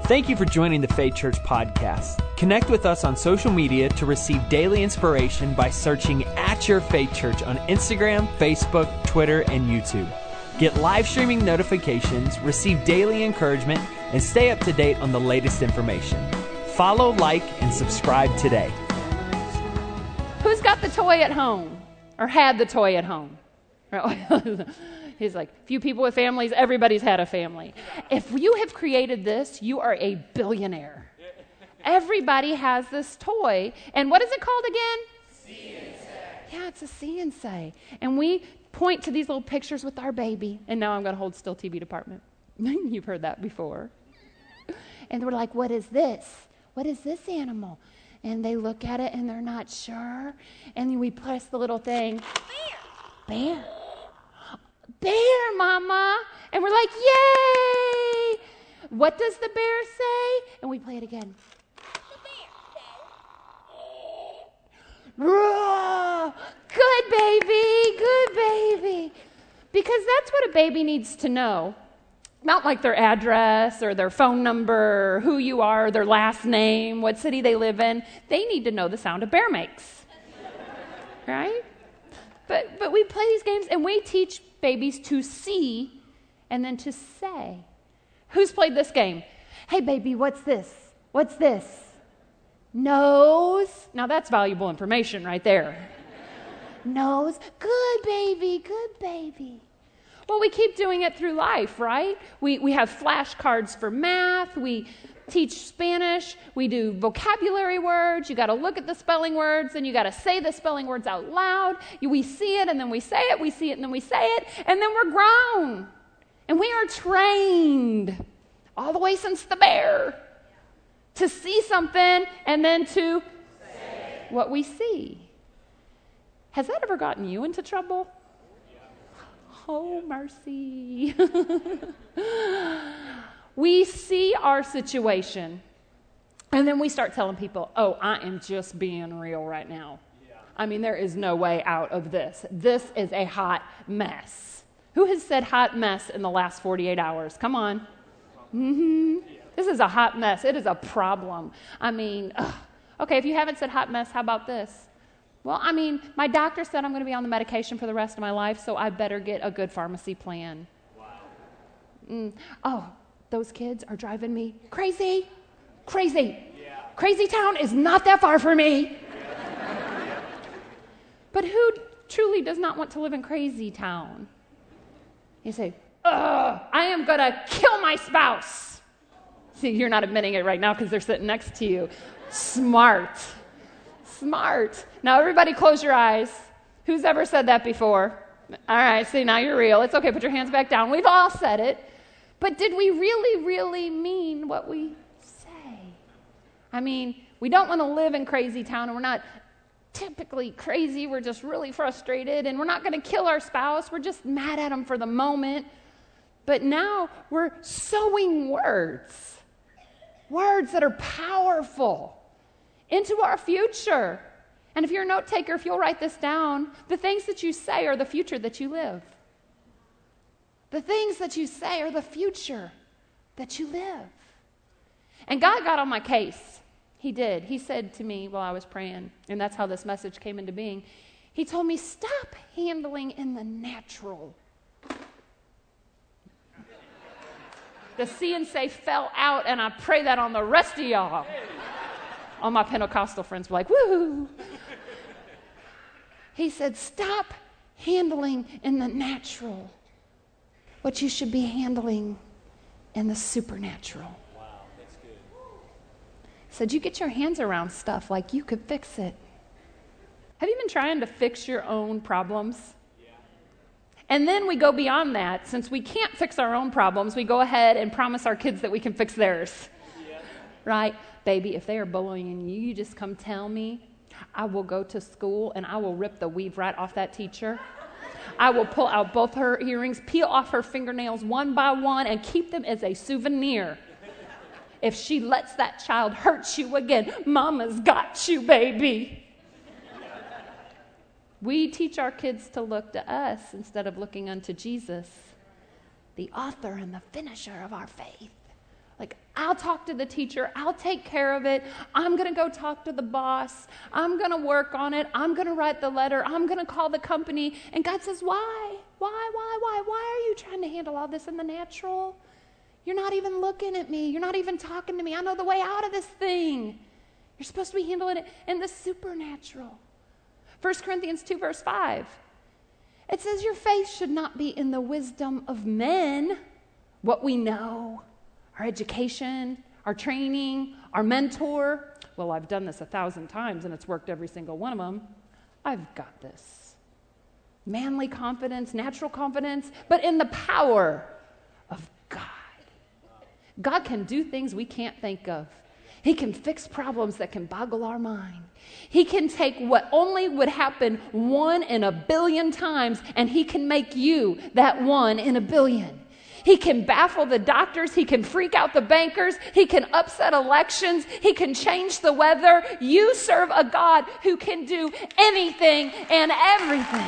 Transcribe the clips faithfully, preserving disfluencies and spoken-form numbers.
Thank you for joining the Faith Church podcast. Connect with us on social media to receive daily inspiration by searching at Your Faith Church on Instagram, Facebook, Twitter, and YouTube. Get live streaming notifications, receive daily encouragement, and stay up to date on the latest information. Follow, like, and subscribe today. Who's got the toy at home or had the toy at home? He's like, few people with families, everybody's had a family. If you have created this, you are a billionaire. Everybody has this toy. And what is it called again? See and Say. Yeah, it's a See and Say. And we point to these little pictures with our baby. And now I'm going to hold still T V department. You've heard that before. And we're like, what is this? What is this animal? And they look at it and they're not sure. And then we press the little thing. Bear. Bear. Bear, Mama. And we're like, yay! What does the bear say? And we play it again. The bear says, good baby, good baby. Because that's what a baby needs to know. Not like their address or their phone number, who you are, their last name, what city they live in. They need to know the sound a bear makes. Right? But but we play these games and we teach babies to see and then to say. Who's played this game? Hey, baby, what's this? What's this? Nose. Now that's valuable information right there. Nose. Good baby, good baby. Well, we keep doing it through life, right? We we have flashcards for math. We teach Spanish. We do vocabulary words. You got to look at the spelling words, and you got to say the spelling words out loud. You, we see it, and then we say it. We see it, and then we say it, and then we're grown. And we are trained all the way since the bear to see something and then to say what we see. Has that ever gotten you into trouble? Oh, mercy. We see our situation, and then we start telling people, oh, I am just being real right now. Yeah. I mean, there is no way out of this. This is a hot mess. Who has said hot mess in the last forty-eight hours? Come on. Mm-hmm. Yeah. This is a hot mess. It is a problem. I mean, ugh. Okay, if you haven't said hot mess, how about this? Well, I mean, my doctor said I'm going to be on the medication for the rest of my life, so I better get a good pharmacy plan. Wow. Mm. Oh, those kids are driving me crazy. Crazy. Yeah. Crazy town is not that far from me. Yeah. But who truly does not want to live in crazy town? You say, ugh, I am going to kill my spouse. See, you're not admitting it right now because they're sitting next to you. Smart. Smart. Now, everybody close your eyes. Who's ever said that before? All right, see, now you're real. It's okay. Put your hands back down. We've all said it. But did we really, really mean what we say? I mean, we don't want to live in crazy town, and we're not typically crazy. We're just really frustrated, and we're not going to kill our spouse. We're just mad at them for the moment. But now we're sowing words, words that are powerful into our future. And if you're a note taker, if you'll write this down, the things that you say are the future that you live. The things that you say are the future that you live. And God got on my case. He did. He said to me while I was praying, and that's how this message came into being. He told me, stop handling in the natural. The See and Say fell out, and I pray that on the rest of y'all. All my Pentecostal friends were like, woo. He said, stop handling in the natural what you should be handling in the supernatural. Wow, that's good. He said, you get your hands around stuff like you could fix it. Have you been trying to fix your own problems? Yeah. And then we go beyond that. Since we can't fix our own problems, we go ahead and promise our kids that we can fix theirs. Yeah. Right? Baby, if they are bullying you, you just come tell me. I will go to school and I will rip the weave right off that teacher. I will pull out both her earrings, peel off her fingernails one by one, and keep them as a souvenir. If she lets that child hurt you again, Mama's got you, baby. We teach our kids to look to us instead of looking unto Jesus, the author and the finisher of our faith. Like, I'll talk to the teacher. I'll take care of it. I'm going to go talk to the boss. I'm going to work on it. I'm going to write the letter. I'm going to call the company. And God says, why? Why, why, why? Why are you trying to handle all this in the natural? You're not even looking at me. You're not even talking to me. I know the way out of this thing. You're supposed to be handling it in the supernatural. First Corinthians two, verse five. It says, your faith should not be in the wisdom of men, what we know, our education, our training, our mentor. Well, I've done this a thousand times and it's worked every single one of them. I've got this. Manly confidence, natural confidence, but in the power of God. God can do things we can't think of. He can fix problems that can boggle our mind. He can take what only would happen one in a billion times, and he can make you that one in a billion. He can baffle the doctors. He can freak out the bankers. He can upset elections. He can change the weather. You serve a God who can do anything and everything.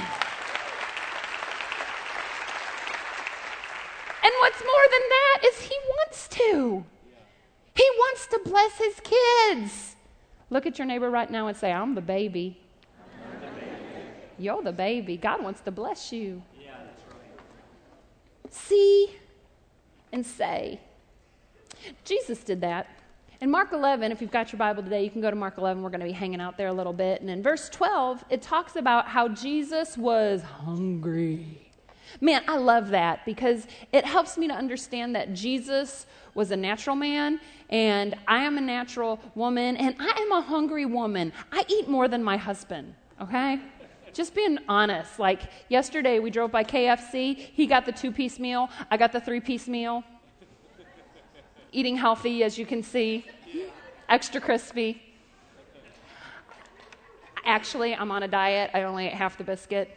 And what's more than that is he wants to. He wants to bless his kids. Look at your neighbor right now and say, I'm the baby. I'm the baby. You're the baby. God wants to bless you. Yeah, that's right. See and say. Jesus did that. In Mark eleven, if you've got your Bible today, you can go to Mark eleven. We're going to be hanging out there a little bit. And in verse twelve, it talks about how Jesus was hungry. Man, I love that because it helps me to understand that Jesus was a natural man and I am a natural woman and I am a hungry woman. I eat more than my husband, okay? Just being honest. Like yesterday we drove by K F C. He got the two-piece meal. I got the three-piece meal. Eating healthy, as you can see. Extra crispy. Actually, I'm on a diet. I only ate half the biscuit.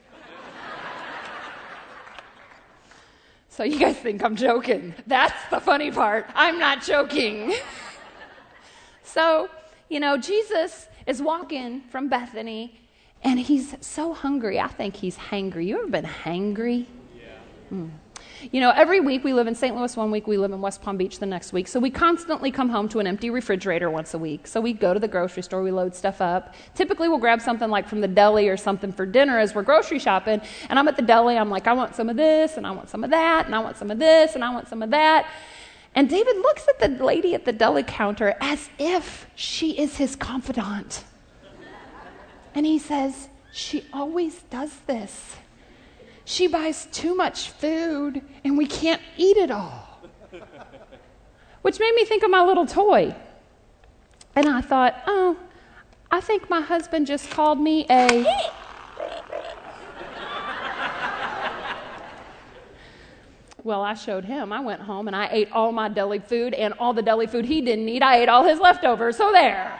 So you guys think I'm joking. That's the funny part. I'm not joking. So, you know, Jesus is walking from Bethany, and he's so hungry. I think he's hangry. You ever been hangry? Yeah. Mm. You know, every week we live in Saint Louis one week, we live in West Palm Beach the next week. So we constantly come home to an empty refrigerator once a week. So we go to the grocery store, we load stuff up. Typically we'll grab something like from the deli or something for dinner as we're grocery shopping. And I'm at the deli, I'm like, I want some of this, and I want some of that, and I want some of this, and I want some of that. And David looks at the lady at the deli counter as if she is his confidant. And he says, she always does this. She buys too much food and we can't eat it all. Which made me think of my little toy. And I thought, oh, I think my husband just called me a... Well, I showed him. I went home and I ate all my deli food, and all the deli food he didn't eat, I ate all his leftovers. So there.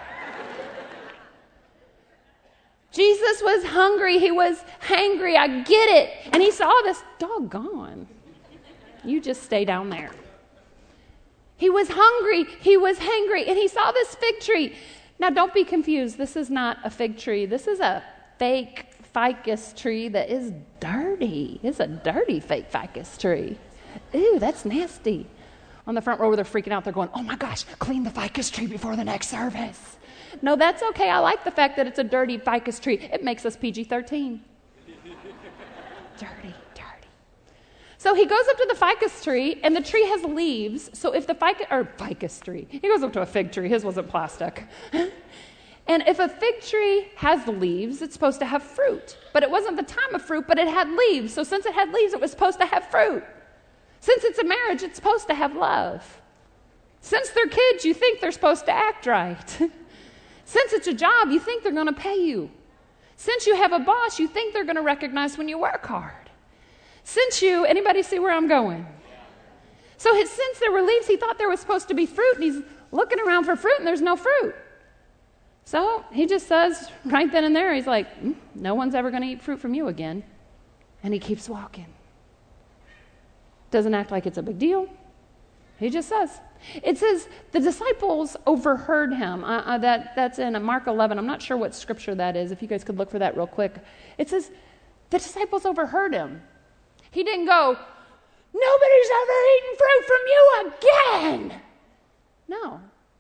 Jesus was hungry. He was hangry. I get it. And he saw this. Doggone. You just stay down there. He was hungry. He was hangry. And he saw this fig tree. Now, don't be confused. This is not a fig tree. This is a fake ficus tree that is dirty. It's a dirty fake ficus tree. Ew, that's nasty. On the front row, they're freaking out. They're going, oh my gosh, clean the ficus tree before the next service. No, that's okay. I like the fact that it's a dirty ficus tree. It makes us P G thirteen. Dirty, dirty. So he goes up to the ficus tree, and the tree has leaves. So if the ficus, or ficus tree, he goes up to a fig tree. His wasn't plastic. And if a fig tree has leaves, it's supposed to have fruit. But it wasn't the time of fruit, but it had leaves. So since it had leaves, it was supposed to have fruit. Since it's a marriage, it's supposed to have love. Since they're kids, you think they're supposed to act right. Since it's a job, you think they're going to pay you. Since you have a boss, you think they're going to recognize when you work hard. Since you, anybody see where I'm going? So his, since there were leaves, he thought there was supposed to be fruit, and he's looking around for fruit, and there's no fruit. So he just says right then and there, he's like, mm, no one's ever going to eat fruit from you again. And he keeps walking. Doesn't act like it's a big deal. He just says. It says the disciples overheard him. Uh, uh, that, that's in Mark eleven. I'm not sure what scripture that is. If you guys could look for that real quick. It says the disciples overheard him. He didn't go, nobody's ever eaten fruit from you again.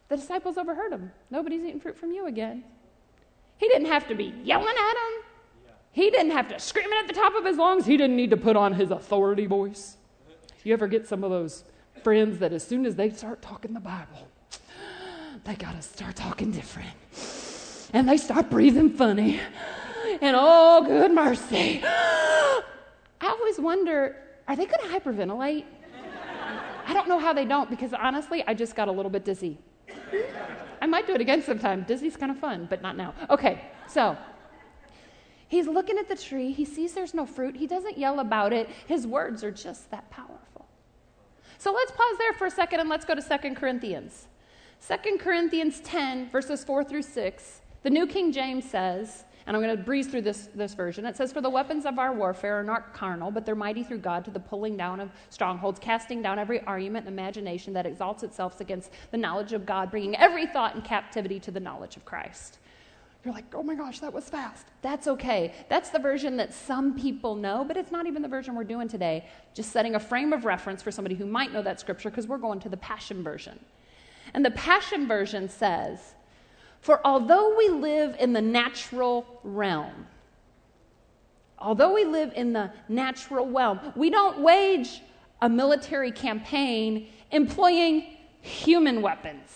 The disciples overheard him. Nobody's eating fruit from you again. He didn't have to be yelling at him. He didn't have to scream it at the top of his lungs. He didn't need to put on his authority voice. You ever get some of those friends that as soon as they start talking the Bible, they got to start talking different. And they start breathing funny. And oh, good mercy. I always wonder, are they going to hyperventilate? I don't know how they don't, because honestly, I just got a little bit dizzy. I might do it again sometime. Dizzy's kind of fun, but not now. Okay, so he's looking at the tree. He sees there's no fruit. He doesn't yell about it. His words are just that powerful. So let's pause there for a second and let's go to Second Corinthians. Second Corinthians ten, verses four through six. The New King James says, and I'm going to breeze through this, this version. It says, "For the weapons of our warfare are not carnal, but they're mighty through God to the pulling down of strongholds, casting down every argument and imagination that exalts itself against the knowledge of God, bringing every thought in captivity to the knowledge of Christ." You're like, oh my gosh, that was fast. That's okay. That's the version that some people know, but it's not even the version we're doing today. Just setting a frame of reference for somebody who might know that scripture, because we're going to the Passion Version. And the Passion Version says, "For although we live in the natural realm, although we live in the natural realm, we don't wage a military campaign employing human weapons.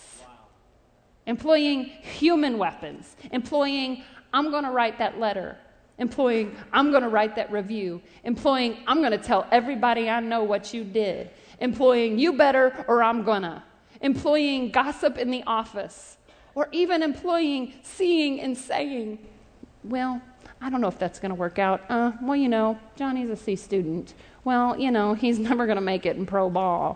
Employing human weapons. Employing, I'm going to write that letter. Employing, I'm going to write that review. Employing, I'm going to tell everybody I know what you did. Employing, you better or I'm gonna. Employing gossip in the office. Or even employing seeing and saying, well, I don't know if that's going to work out. Uh, well, you know, Johnny's a C student. Well, you know, he's never going to make it in pro ball."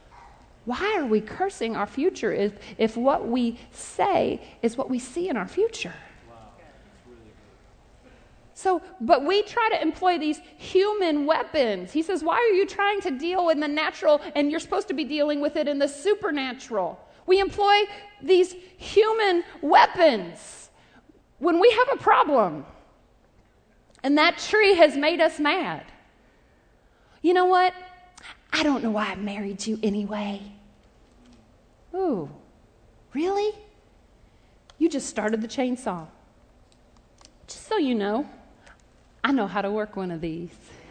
Why are we cursing our future if, if what we say is what we see in our future? Wow. Really good. So, but we try to employ these human weapons. He says, why are you trying to deal in the natural and you're supposed to be dealing with it in the supernatural? We employ these human weapons when we have a problem and that tree has made us mad. You know what? I don't know why I married you anyway. Ooh, really? You just started the chainsaw. Just so you know, I know how to work one of these.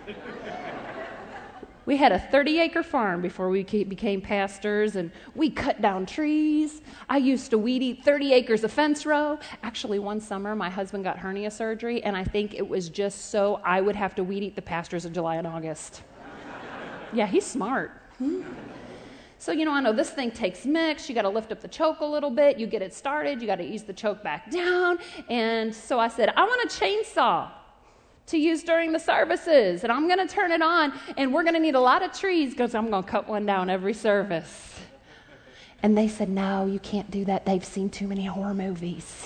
We had a thirty-acre farm before we became pastors, and we cut down trees. I used to weed eat thirty acres of fence row. Actually, one summer, my husband got hernia surgery, and I think it was just so I would have to weed eat the pastures in July and August. Yeah, he's smart. Hmm? So, you know, I know this thing takes mix. You got to lift up the choke a little bit. You get it started. You got to ease the choke back down. And so I said, I want a chainsaw to use during the services, and I'm going to turn it on, and we're going to need a lot of trees because I'm going to cut one down every service. And they said, no, you can't do that. They've seen too many horror movies.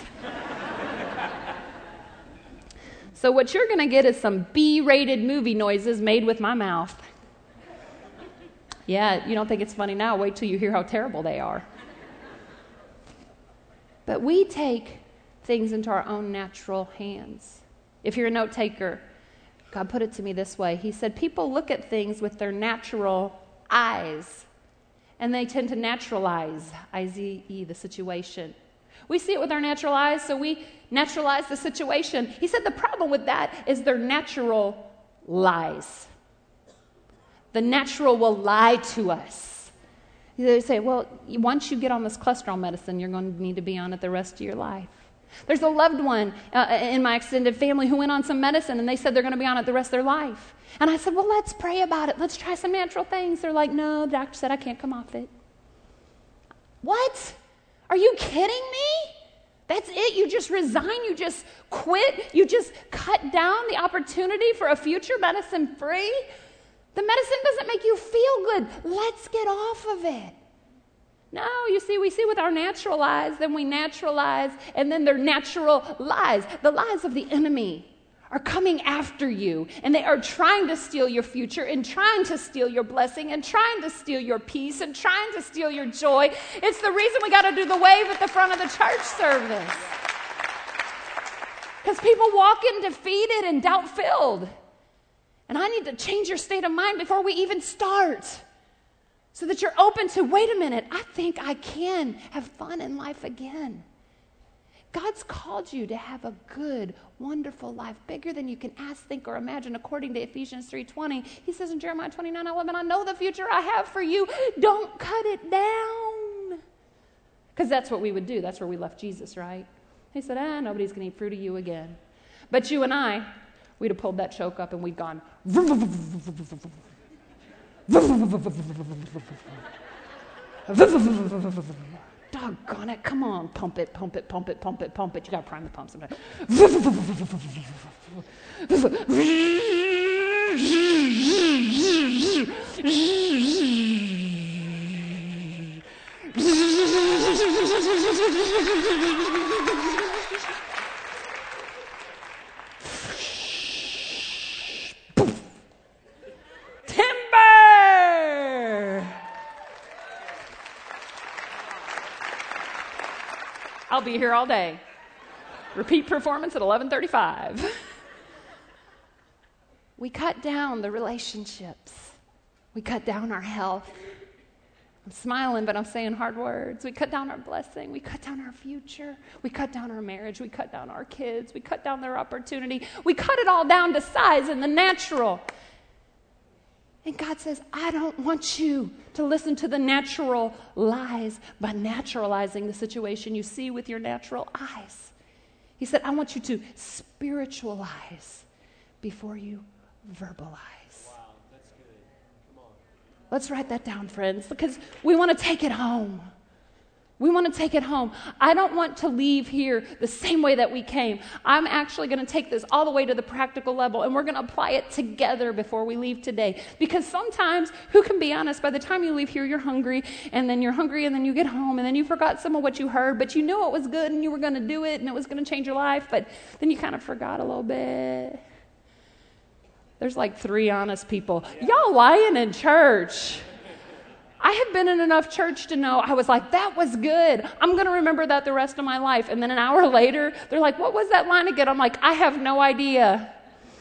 So what you're going to get is some B-rated movie noises made with my mouth. Yeah, you don't think it's funny now. Wait till you hear how terrible they are. But we take things into our own natural hands. If you're a note taker, God put it to me this way. He said, people look at things with their natural eyes, and they tend to naturalize, I Z E, the situation. We see it with our natural eyes, so we naturalize the situation. He said the problem with that is their natural lies. The natural will lie to us. They say, well, once you get on this cholesterol medicine, you're going to need to be on it the rest of your life. There's a loved one uh, in my extended family who went on some medicine, and they said they're going to be on it the rest of their life. And I said, well, let's pray about it. Let's try some natural things. They're like, no, the doctor said I can't come off it. What? Are you kidding me? That's it? You just resign? You just quit? You just cut down the opportunity for a future medicine-free? The medicine doesn't make you feel good. Let's get off of it. No, you see, we see with our natural eyes, then we naturalize, and then they're natural lies. The lies of the enemy are coming after you, and they are trying to steal your future, and trying to steal your blessing, and trying to steal your peace, and trying to steal your joy. It's the reason we got to do the wave at the front of the church service. Because people walk in defeated and doubt-filled. And I need to change your state of mind before we even start. So that you're open to, wait a minute, I think I can have fun in life again. God's called you to have a good, wonderful life, bigger than you can ask, think, or imagine, according to Ephesians three twenty. He says in Jeremiah twenty-nine eleven, I know the future I have for you. Don't cut it down. Because that's what we would do. That's where we left Jesus, right? He said, ah, nobody's going to eat fruit of you again. But you and I, we'd have pulled that choke up and we'd gone, doggone it, come on, pump it, pump it, pump it, pump it, pump it. You got to prime the pump sometimes. I'll be here all day. Repeat performance at eleven thirty-five. We cut down the relationships. We cut down our health. I'm smiling, but I'm saying hard words. We cut down our blessing. We cut down our future. We cut down our marriage. We cut down our kids. We cut down their opportunity. We cut it all down to size in the natural. And God says, I don't want you to listen to the natural lies by naturalizing the situation you see with your natural eyes. He said, I want you to spiritualize before you verbalize. Wow, that's good. Come on. Let's write that down, friends, because we want to take it home. We want to take it home. I don't want to leave here the same way that we came. I'm actually going to take this all the way to the practical level, and we're going to apply it together before we leave today. Because sometimes, who can be honest, by the time you leave here, you're hungry, and then you're hungry, and then you get home, and then you forgot some of what you heard, but you knew it was good, and you were going to do it, and it was going to change your life, but then you kind of forgot a little bit. There's like three honest people. Y'all lying in church. I have been in enough church to know, I was like, that was good. I'm going to remember that the rest of my life. And then an hour later, they're like, what was that line again? I'm like, I have no idea.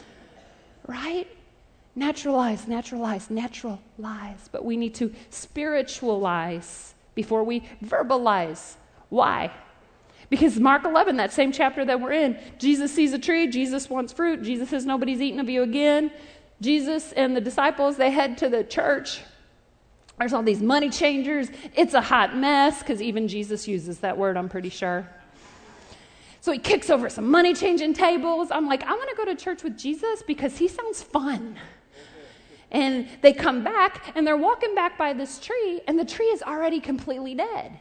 Right? Naturalize, naturalize, naturalize. But we need to spiritualize before we verbalize. Why? Because Mark eleven, that same chapter that we're in, Jesus sees a tree, Jesus wants fruit, Jesus says, nobody's eating of you again. Jesus and the disciples, they head to the church. There's all these money changers. It's a hot mess, because even Jesus uses that word, I'm pretty sure. So he kicks over some money changing tables. I'm like, I want to go to church with Jesus because he sounds fun. And they come back, and they're walking back by this tree, and the tree is already completely dead.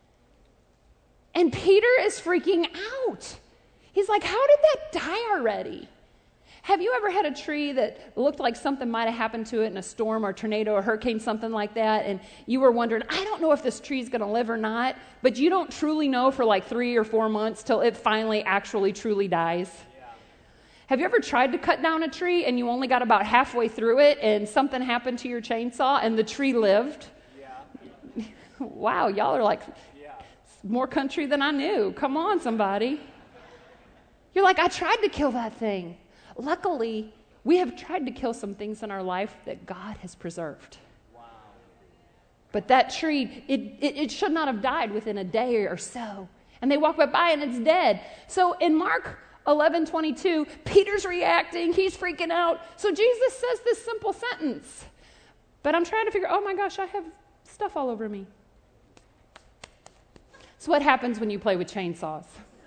And Peter is freaking out. He's like, how did that die already? Have you ever had a tree that looked like something might have happened to it in a storm or tornado or hurricane, something like that, and you were wondering, I don't know if this tree is going to live or not, but you don't truly know for like three or four months till it finally actually truly dies? Yeah. Have you ever tried to cut down a tree and you only got about halfway through it and something happened to your chainsaw and the tree lived? Yeah. Wow, y'all are like yeah. more country than I knew. Come on, somebody. You're like, I tried to kill that thing. Luckily, we have tried to kill some things in our life that God has preserved. Wow. But that tree, it, it, it should not have died within a day or so. And they walk by and it's dead. So in Mark eleven twenty-two, Peter's reacting. He's freaking out. So Jesus says this simple sentence. But I'm trying to figure, oh my gosh, I have stuff all over me. So what happens when you play with chainsaws?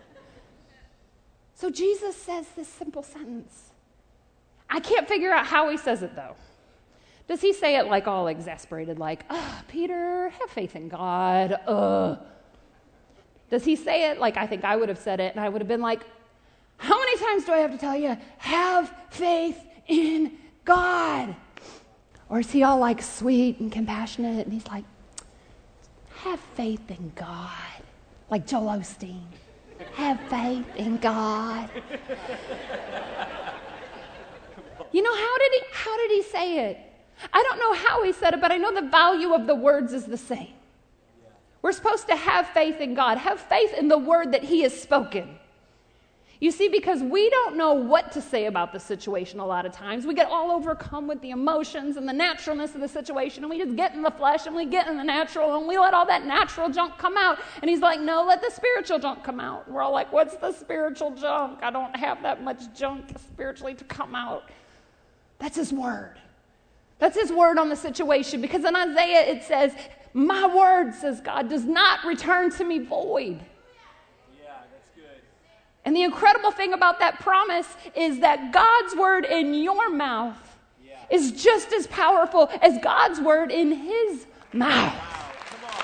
So Jesus says this simple sentence. I can't figure out how he says it, though. Does he say it like all exasperated, like, oh, Peter, have faith in God. Ugh. Does he say it like I think I would have said it, and I would have been like, how many times do I have to tell you, have faith in God? Or is he all like sweet and compassionate, and he's like, have faith in God, like Joel Osteen. Have faith in God. You know, how did he how did he say it? I don't know how he said it, but I know the value of the words is the same. We're supposed to have faith in God, have faith in the word that he has spoken. You see, because we don't know what to say about the situation a lot of times. We get all overcome with the emotions and the naturalness of the situation, and we just get in the flesh and we get in the natural, and we let all that natural junk come out. And he's like, no, let the spiritual junk come out. And we're all like, what's the spiritual junk? I don't have that much junk spiritually to come out. That's his word. That's his word on the situation, because in Isaiah it says, my word, says God, does not return to me void. And the incredible thing about that promise is that God's word in your mouth yeah. is just as powerful as God's word in his mouth. Wow. Come on.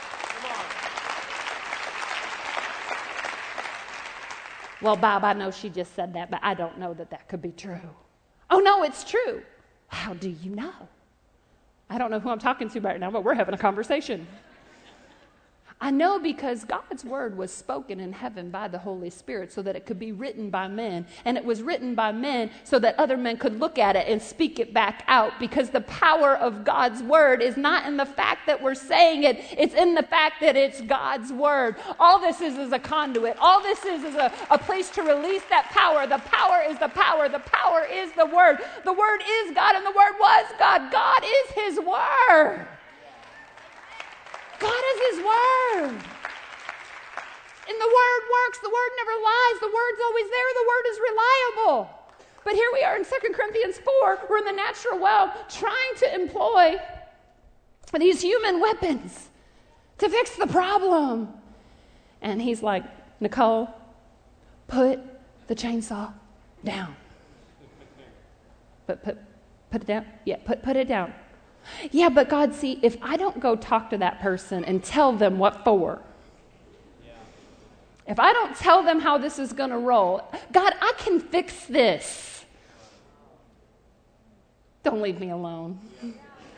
Come on. Well, Bob, I know she just said that, but I don't know that that could be true. Oh, no, it's true. How do you know? I don't know who I'm talking to right now, but we're having a conversation. I know because God's word was spoken in heaven by the Holy Spirit so that it could be written by men. And it was written by men so that other men could look at it and speak it back out, because the power of God's word is not in the fact that we're saying it. It's in the fact that it's God's word. All this is is a conduit. All this is is a, a place to release that power. The power is the power. The power is the word. The word is God, and the word was God. God is his word. God is his word. And the word works. The word never lies. The word's always there. The word is reliable. But here we are in Second Corinthians four. We're in the natural world trying to employ these human weapons to fix the problem. And he's like, Nicole, put the chainsaw down. But put, put it down? Yeah, put, put it down. Yeah, but God, see, if I don't go talk to that person and tell them what for, yeah. if I don't tell them how this is going to roll, God, I can fix this. Don't leave me alone. Yeah.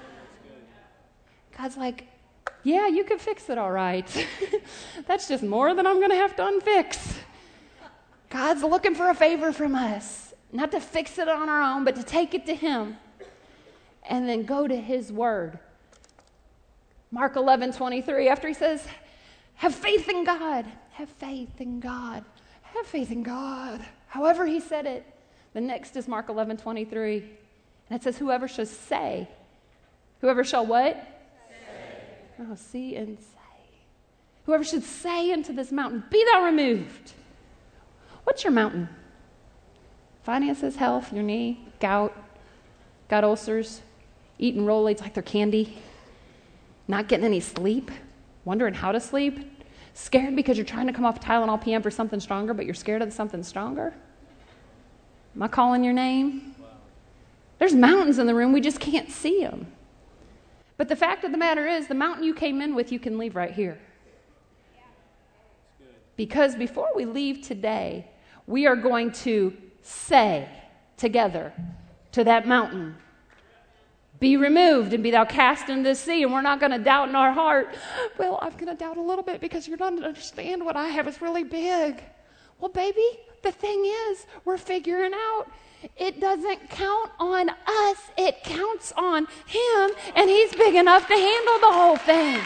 God's like, yeah, you can fix it all right. That's just more than I'm going to have to unfix. God's looking for a favor from us, not to fix it on our own, but to take it to him. And then go to his word. Mark eleven twenty-three, after he says, have faith in God. Have faith in God. Have faith in God. However he said it. The next is Mark eleven twenty-three. And it says, whoever shall say. Whoever shall what? Say. Oh, see and say. Whoever should say unto this mountain, be thou removed. What's your mountain? Finances, health, your knee, gout, got ulcers. Eating Rolaids like they're candy, not getting any sleep, wondering how to sleep, scared because you're trying to come off Tylenol P M for something stronger, but you're scared of something stronger. Am I calling your name? Wow. There's mountains in the room, we just can't see them. But the fact of the matter is, the mountain you came in with, you can leave right here. Because before we leave today, we are going to say together to that mountain, be removed and be thou cast into the sea. And we're not going to doubt in our heart, well, I'm going to doubt a little bit because you don't understand what I have is really big. Well, baby, the thing is, we're figuring out it doesn't count on us. It counts on him, and he's big enough to handle the whole thing.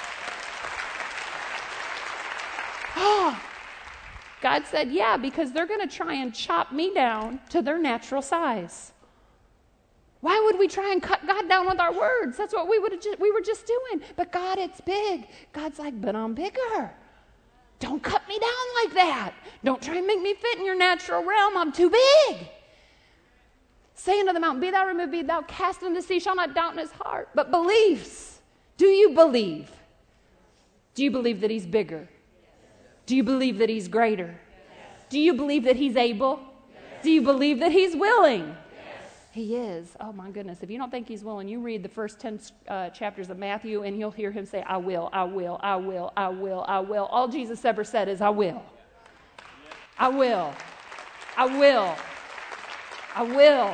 Oh, God said, yeah, because they're going to try and chop me down to their natural size. Why would we try and cut God down with our words? That's what we would ju- we were just doing. But God, it's big. God's like, but I'm bigger. Don't cut me down like that. Don't try and make me fit in your natural realm. I'm too big. Say unto the mountain, be thou removed, be thou cast into the sea, shall not doubt in his heart, but believes. Do you believe? Do you believe that he's bigger? Do you believe that he's greater? Do you believe that he's able? Do you believe that he's willing? He is. Oh, my goodness. If you don't think he's willing, you read the first ten uh, chapters of Matthew, and you'll hear him say, I will, I will, I will, I will, I will. All Jesus ever said is, I will. I will. I will. I will.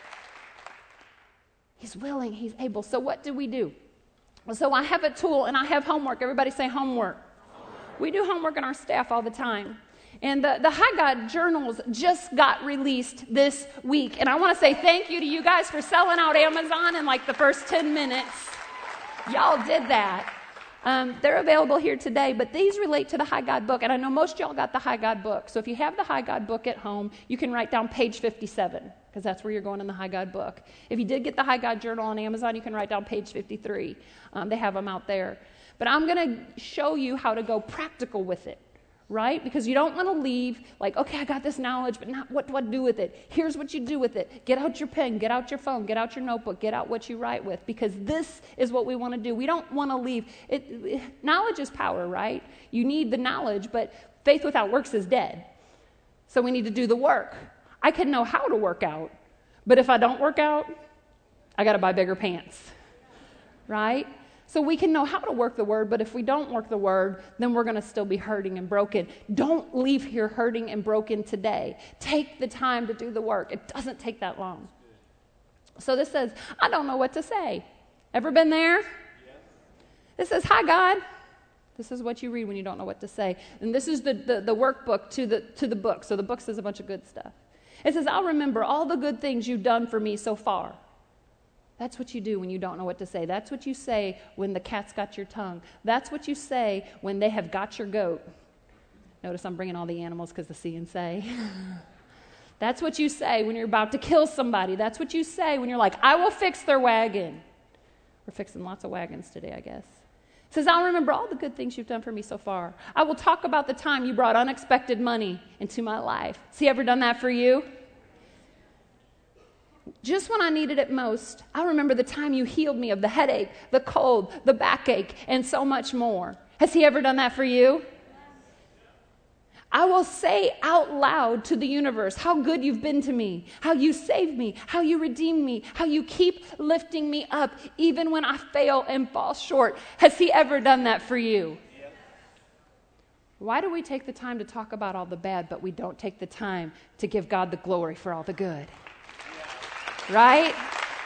He's willing. He's able. So what do we do? So I have a tool, and I have homework. Everybody say homework. Homework. We do homework in our staff all the time. And the, the High God journals just got released this week. And I want to say thank you to you guys for selling out Amazon in like the first ten minutes. Y'all did that. Um, they're available here today, but these relate to the High God book. And I know most of y'all got the High God book. So if you have the High God book at home, you can write down page fifty-seven, because that's where you're going in the High God book. If you did get the High God journal on Amazon, you can write down page fifty-three. Um, they have them out there. But I'm going to show you how to go practical with it, right? Because you don't want to leave like, okay, I got this knowledge, but not what do I do with it? Here's what you do with it. Get out your pen, get out your phone, get out your notebook, get out what you write with, because this is what we want to do. We don't want to leave. It, it, knowledge is power, right? You need the knowledge, but faith without works is dead. So we need to do the work. I can know how to work out, but if I don't work out, I got to buy bigger pants, right? So we can know how to work the word, but if we don't work the word, then we're going to still be hurting and broken. Don't leave here hurting and broken today. Take the time to do the work. It doesn't take that long. So this says, I don't know what to say. Ever been there? Yes. This says, hi, God. This is what you read when you don't know what to say. And this is the, the, the workbook to the, to the book. So the book says a bunch of good stuff. It says, I'll remember all the good things you've done for me so far. That's what you do when you don't know what to say. That's what you say when the cat's got your tongue. That's what you say when they have got your goat. Notice I'm bringing all the animals because the see and say. That's what you say when you're about to kill somebody. That's what you say when you're like, I will fix their wagon. We're fixing lots of wagons today, I guess. It says, I'll remember all the good things you've done for me so far. I will talk about the time you brought unexpected money into my life. Has he ever done that for you? Just when I needed it most, I remember the time you healed me of the headache, the cold, the backache, and so much more. Has he ever done that for you? I will say out loud to the universe how good you've been to me, how you saved me, how you redeemed me, how you keep lifting me up even when I fail and fall short. Has he ever done that for you? Why do we take the time to talk about all the bad, but we don't take the time to give God the glory for all the good? Right?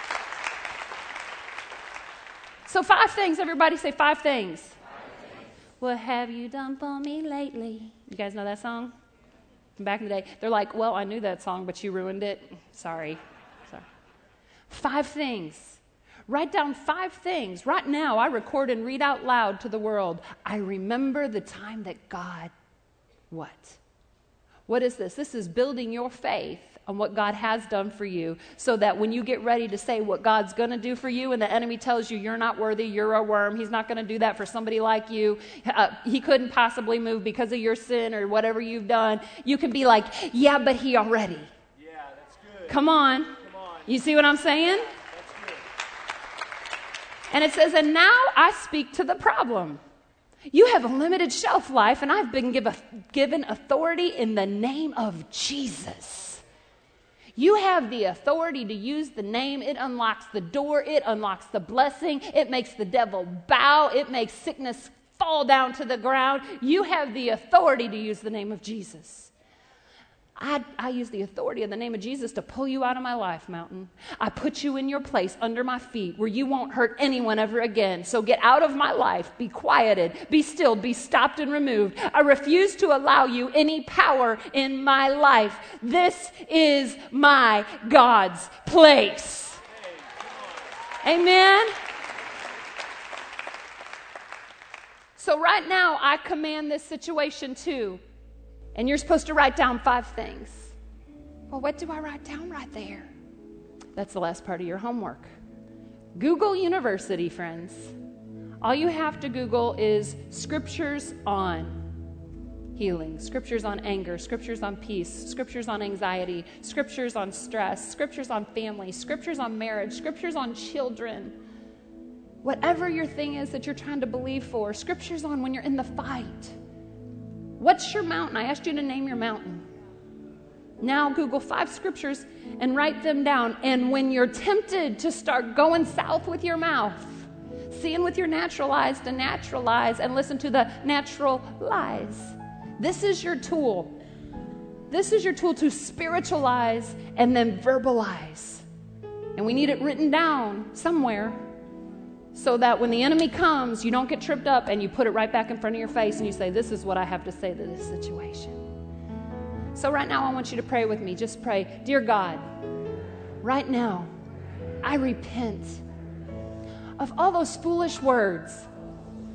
So five things. Everybody say five things. Five things. What have you done for me lately? You guys know that song? From back in the day. They're like, well, I knew that song, but you ruined it. Sorry. Sorry. Five things. Write down five things. Right now, I record and read out loud to the world. I remember the time that God, what? What is this? This is building your faith on what God has done for you, so that when you get ready to say what God's going to do for you and the enemy tells you you're not worthy, you're a worm, he's not going to do that for somebody like you, uh, he couldn't possibly move because of your sin or whatever you've done, you can be like, yeah, but he already. Yeah, that's good. Come on. Come on. You see what I'm saying? That's good. And it says, and now I speak to the problem. You have a limited shelf life, and I've been give a, given authority in the name of Jesus. You have the authority to use the name. It unlocks the door. It unlocks the blessing. It makes the devil bow. It makes sickness fall down to the ground. You have the authority to use the name of Jesus. I, I use the authority of the name of Jesus to pull you out of my life, Mountain. I put you in your place under my feet where you won't hurt anyone ever again. So get out of my life. Be quieted. Be stilled. Be stopped and removed. I refuse to allow you any power in my life. This is my God's place. Amen. So right now, I command this situation too. And you're supposed to write down five things. Well, what do I write down right there? That's the last part of your homework. Google University, friends. All you have to Google is scriptures on healing, scriptures on anger, scriptures on peace, scriptures on anxiety, scriptures on stress, scriptures on family, scriptures on marriage, scriptures on children. Whatever your thing is that you're trying to believe for, scriptures on when you're in the fight. What's your mountain? I asked you to name your mountain. Now Google five scriptures and write them down. And when you're tempted to start going south with your mouth, seeing with your natural eyes to natural eyes and listen to the natural lies. This is your tool. This is your tool to spiritualize and then verbalize. And we need it written down somewhere, so that when the enemy comes, you don't get tripped up and you put it right back in front of your face and you say, this is what I have to say to this situation. So right now, I want you to pray with me. Just pray, dear God, right now, I repent of all those foolish words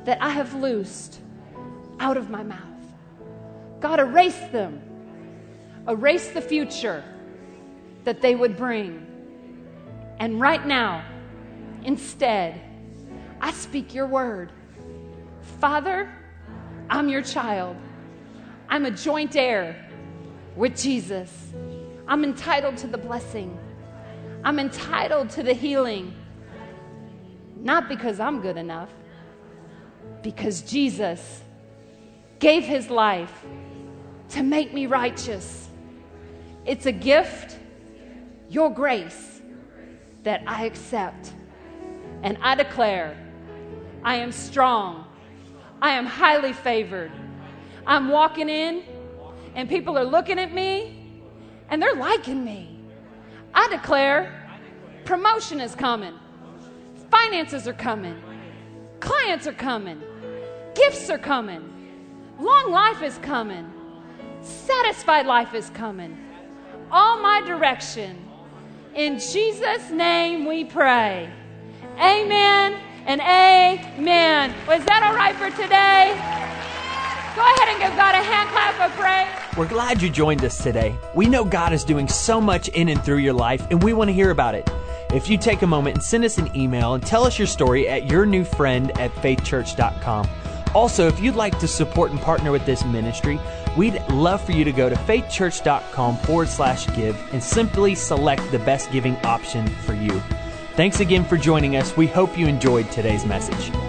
that I have loosed out of my mouth. God, erase them. Erase the future that they would bring. And right now, instead, I speak your word. Father, I'm your child. I'm a joint heir with Jesus. I'm entitled to the blessing. I'm entitled to the healing. Not because I'm good enough, because Jesus gave his life to make me righteous. It's a gift, your grace, that I accept. And I declare, I am strong. I am highly favored. I'm walking in, and people are looking at me, and they're liking me. I declare, promotion is coming. Finances are coming. Clients are coming. Gifts are coming. Long life is coming. Satisfied life is coming. All my direction. In Jesus' name we pray. Amen and amen. Was that all right for today? Go ahead and give God a hand clap of praise. We're glad you joined us today. We know God is doing so much in and through your life, and we want to hear about it. If you take a moment and send us an email and tell us your story at yournewfriend at faithchurch dot com. Also, if you'd like to support and partner with this ministry, we'd love for you to go to faithchurch.com forward slash give and simply select the best giving option for you. Thanks again for joining us. We hope you enjoyed today's message.